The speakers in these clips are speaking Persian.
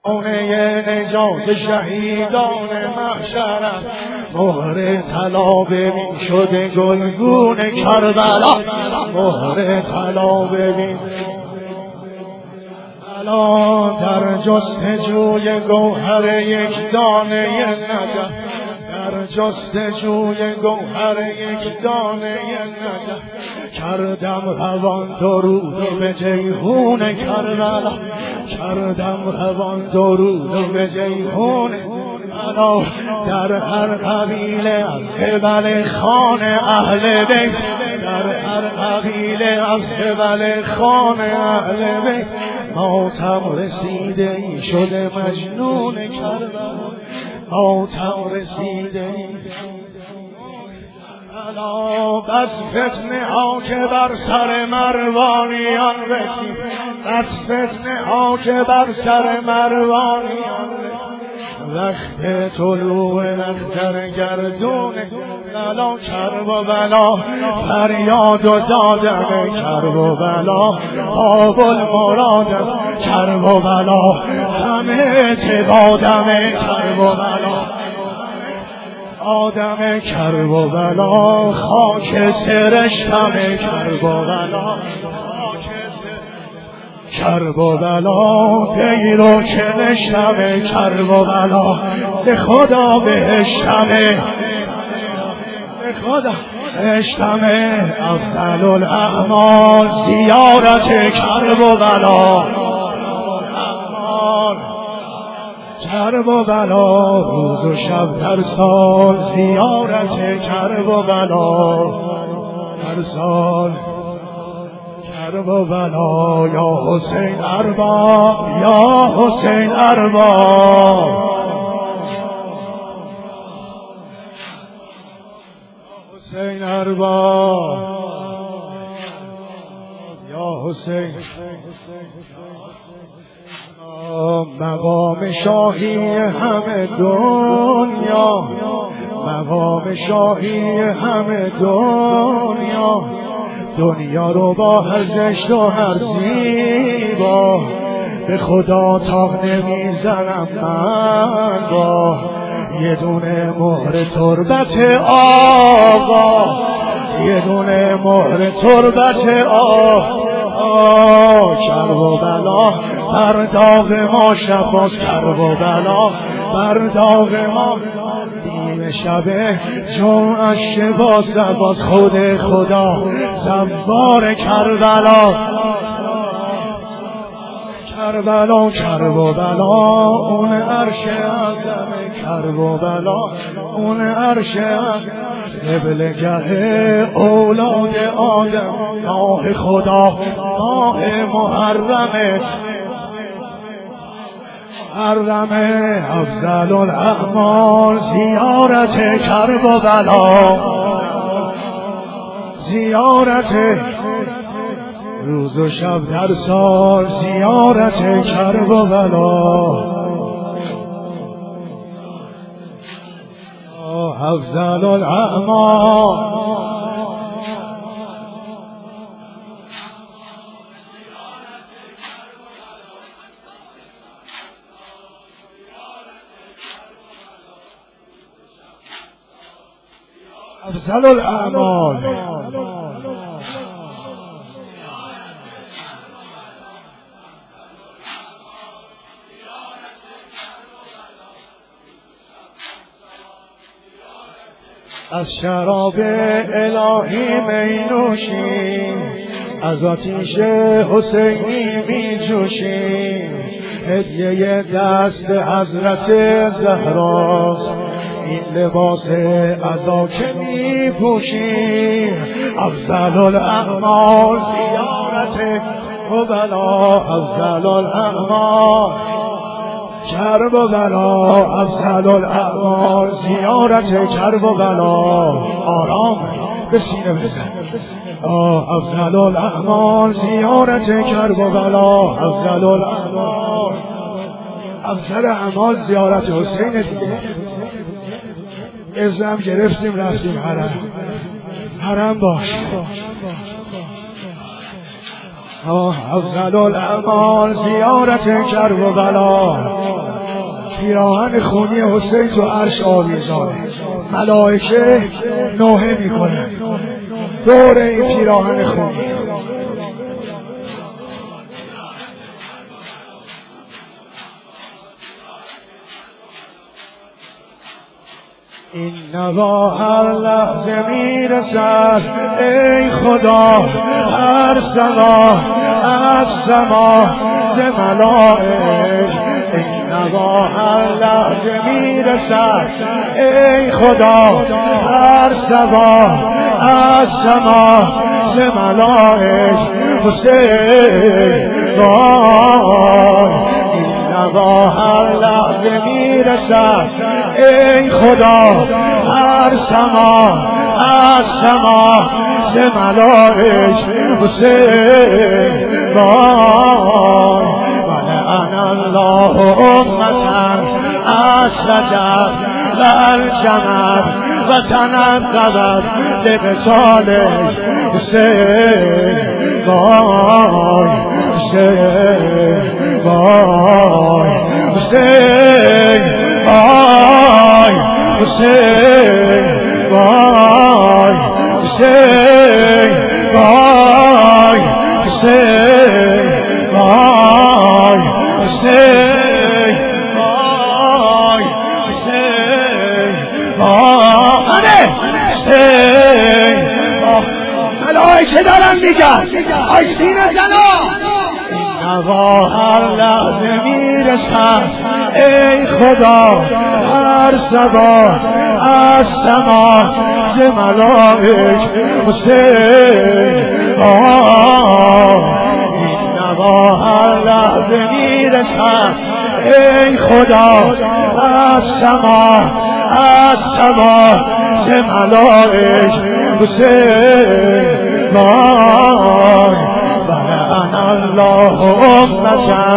نجات شهیدان محشر است. مهر طلا ببین شده گلگون کربلا، مهر طلا ببین در جستجوی گوهر یک دانه نجف، در جستجوی گوهر یک دانه نجف. کردم روان درود به جیحون کربلا، کردم روان درود به جیحون کربلا. در هر قبیله از قبل خان اهل بیت، در هر قبیله از قبل خان اهل بیت. ماتم رسیده ای شده مجنون کربلا، ماتم رسیده ای کربلا. بس فتنه ها که بر سر مروانیان رسید، بس فتنه ها که بر سر مروانیان رسید. وقت طلوع اختر گردون بلا، کرب و بلا فریاد و دادم کرب و بلا. باب المرادم کرب و بلا، همه اعتقادم کرب و بلا. آدم کرب و بلا، خاک سرشتم کرب و بلا. کرب و بلا دیر و کنشتم کرب و بلا. به خدا بهشتمه، به خدا بهشتمه. افضل الاعمال زیارت کرب و بلا، کرب و بلا. روز و شب در سال زیارت کرب و بلا، در سال کرب و بلا. یا حسین ارباب، یا حسین ارباب، حسین ارباب، یا حسین. مقام شاهی همه دنیا، مقام شاهی همه دنیا. دنیا رو با هر زشت و هر زیبا، به خدا تاق نمیزنم من با یه دونه مهر تربت آقا، یه دونه مهر تربت آقا. کرب و بلا بر داغ ما شباز، کرب و بلا بر داغ ما دیم شبه جمعش شباز زباز. خود خدا زبار کربلا، کربلا. کرب و بلا اون عرش اعظم کرب و بلا، اون عرش قبلگه اولاد آدم. ماه خدا ماه محرمه، محرمه. افضل الاعمال زیارت کرب و بلا، زیارت روز و شب در سال زیارت کرب و بلا. افضل الاعمال افضل الاعمال از شراب الهی می نوشیم، از آتیش حسینی می جوشیم. هدیه دست حضرت زهراست، این لباس عزا که می پوشیم. افضل الاعمال زیارت بلا، افضل الاعمال کرب و بلا. افضل الاعمال زیارت کرب و بلا. آرام به سینه بزن. افضل الاعمال زیارت کرب و بلا. افضل الاعمال، افضل اعمال زیارت حسین دیگه. ازم گرفتیم رفتیم حرم، حرم باش. افضل الاعمال زیارت کرب و بلا. پیراهن خونی حسین تو عرش آویزانه، ملائکه نوحه میکنن دور این پیراهن خونی. این نوا هر لحظه میرسد ای خدا، هر سما از سما ز ملائک. این نوا هر لحظه میرسد ای خدا، هر سما از سما ز ملائک. حسین وای، این نوا هر لحظه میرسد ای خدا، هر سما از سما ز ملائک. حسین وای، ولعن اللهم اسرجت و الجمد و تنقبت لبسالش. حسین وای، حسین وای، حسین وای، حسین وای، حسین وای، حسین وای، حسین وای، حسین وای، حسین. ملائکه دارن میگن آی سینه زنا. نوا هر لحظه میرسد ای خدا، هر سما از سما ز ملائک. حسین این نوا هر لحظه میرسد ای خدا، از سما از سما ز ملائک. حسین وای، ولعن اللهم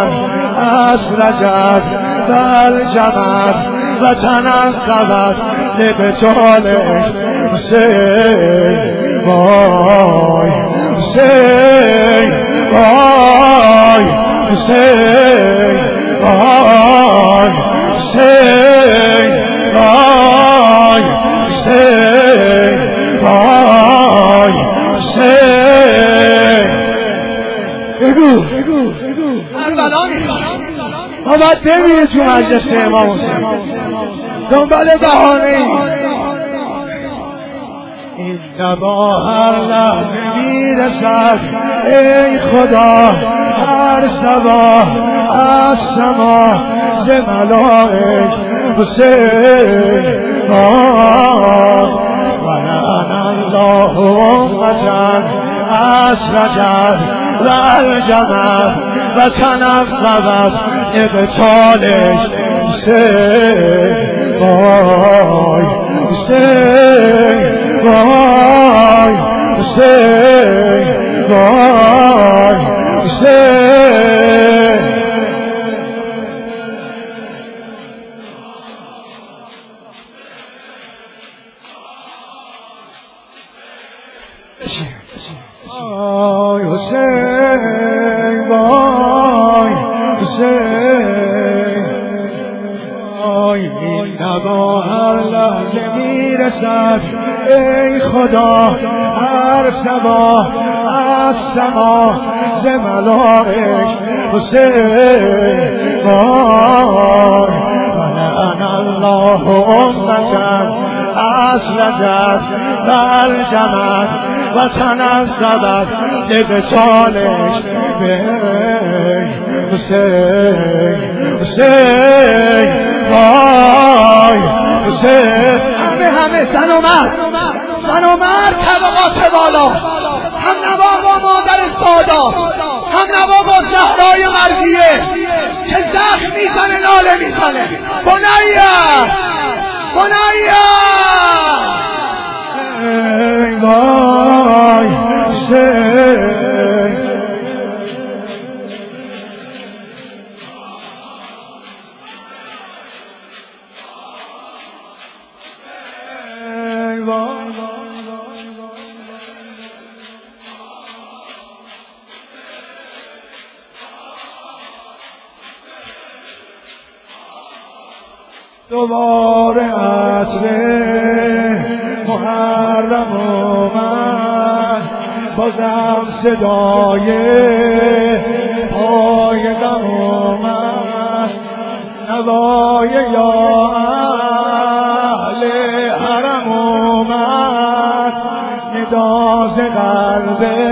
اسرجت و الجمد و تنقبت لبسالش. حسین وای، حسین وای، حسین وای، حسین وای، حسین وای، حسین. بگو کربلا میخوام ما باید نمیره تو مجلس امام حسین دنبال بهانه ای. این نوا هر لحظه میرسد ای خدا، هر سما از سما ز ملائک. حسین ولعن اللهم اسرجت و الجمد و تنقبت لبسالش. حسین وای، حسین وای، حسین وای، حسین. وای حسین وای، حسین وای. این نوا هر لحظه میرسد ای خدا، هر سما از سما ز ملائک. حسین وای، ولعن اللهم اسرجت و الجمد و تنقبت لبسالش. حسین حسین وای، حسین. همه زن و مرد، زن و مرد طبقات بالا، هم نوا با مادر سادا، هم نوا با زهرای مرضیه که زخم میزنه ناله میزنه. بنیا بنیا ای وای حسین. ای وای دوباره عصر محرم اومد، بازم صدای پای غم اومد، نوای یا اهل حرم اومد، نداز قلب